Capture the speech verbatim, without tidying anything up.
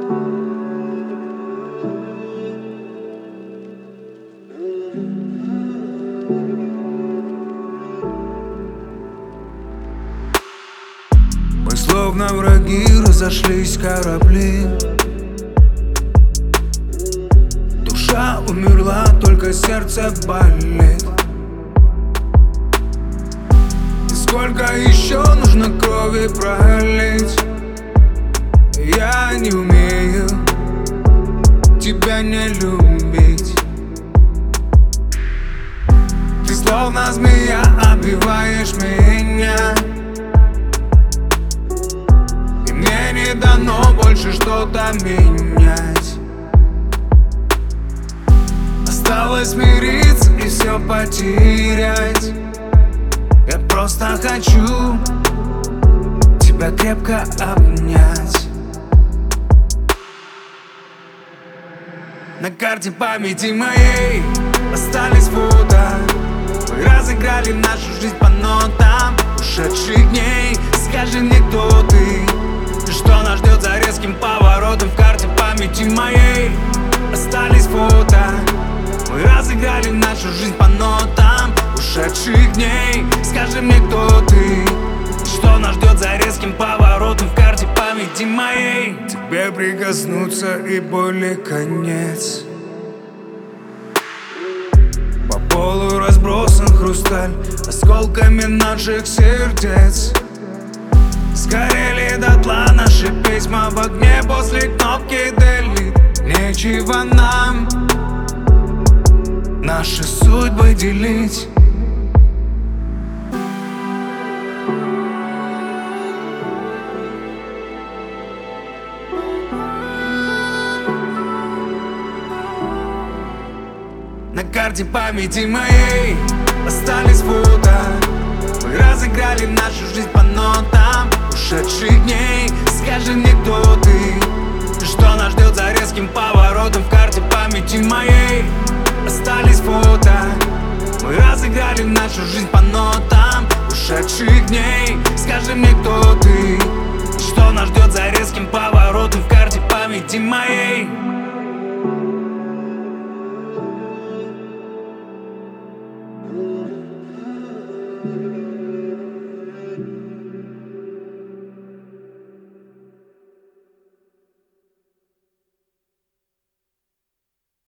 Мы словно враги, разошлись корабли. Душа умерла, только сердце болит. И сколько еще нужно крови пролить? Я не умею тебя не любить. Ты словно змея, обвиваешь меня. И мне не дано больше что-то менять. Осталось смириться и все потерять. Я просто хочу тебя крепко обнять. На карте памяти моей остались фото. Мы разыграли нашу жизнь по нотам ушедших дней. Скажи мне, кто ты? Что нас ждет за резким поворотом? В карте памяти моей остались фото. Мы разыграли нашу жизнь по нотам ушедших дней. Скажи мне, кто ты? Что нас ждет за резким поворотом? В карте памяти моей. Тебе прикоснуться и боли конец. По полу разбросан хрусталь осколками наших сердец. Сгорели дотла наши письма в огне после кнопки delete. Нечего нам наши судьбы делить. На карте памяти моей остались фото. Мы разыграли нашу жизнь по нотам ушедших дней. Скажи мне, кто ты? Что нас ждет за резким поворотом? В карте памяти моей остались фото. Мы разыграли нашу жизнь по нотам ушедших дней. Скажи мне, кто ты? Что нас ждет за резким поворотом? В карте памяти моей.